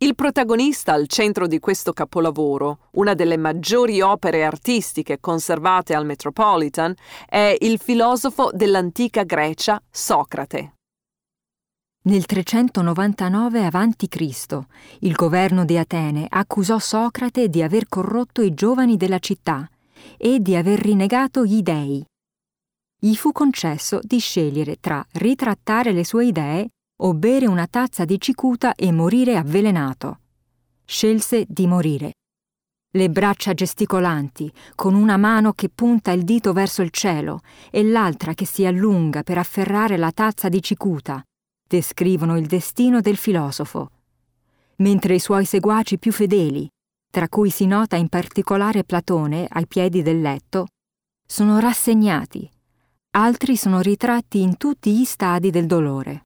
Il protagonista al centro di questo capolavoro, una delle maggiori opere artistiche conservate al Metropolitan, è il filosofo dell'antica Grecia, Socrate. Nel 399 a.C., il governo di Atene accusò Socrate di aver corrotto i giovani della città e di aver rinnegato gli dei. Gli fu concesso di scegliere tra ritrattare le sue idee o bere una tazza di cicuta e morire avvelenato. Scelse di morire. Le braccia gesticolanti, con una mano che punta il dito verso il cielo e l'altra che si allunga per afferrare la tazza di cicuta, descrivono il destino del filosofo. Mentre i suoi seguaci più fedeli, tra cui si nota in particolare Platone ai piedi del letto, sono rassegnati, altri sono ritratti in tutti gli stadi del dolore.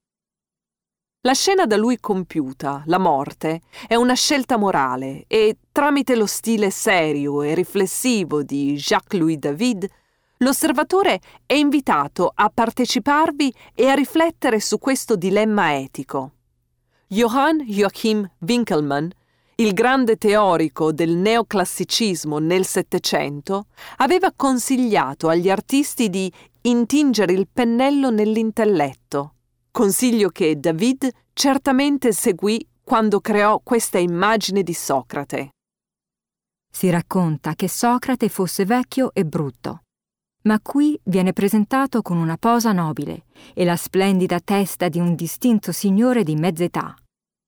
La scena da lui compiuta, la morte, è una scelta morale e, tramite lo stile serio e riflessivo di Jacques-Louis David, l'osservatore è invitato a parteciparvi e a riflettere su questo dilemma etico. Johann Joachim Winckelmann, il grande teorico del neoclassicismo nel Settecento, aveva consigliato agli artisti di intingere il pennello nell'intelletto, consiglio che David certamente seguì quando creò questa immagine di Socrate. Si racconta che Socrate fosse vecchio e brutto, ma qui viene presentato con una posa nobile e la splendida testa di un distinto signore di mezza età.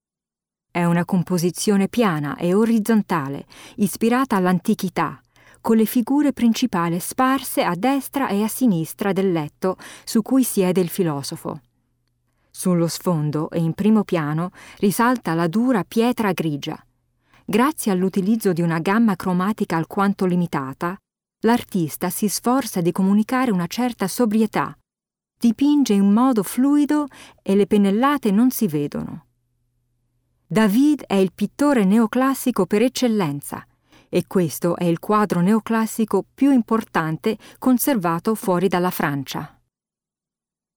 È una composizione piana e orizzontale, ispirata all'antichità, con le figure principali sparse a destra e a sinistra del letto su cui siede il filosofo. Sullo sfondo e in primo piano risalta la dura pietra grigia. Grazie all'utilizzo di una gamma cromatica alquanto limitata, l'artista si sforza di comunicare una certa sobrietà, dipinge in modo fluido e le pennellate non si vedono. David è il pittore neoclassico per eccellenza e questo è il quadro neoclassico più importante conservato fuori dalla Francia.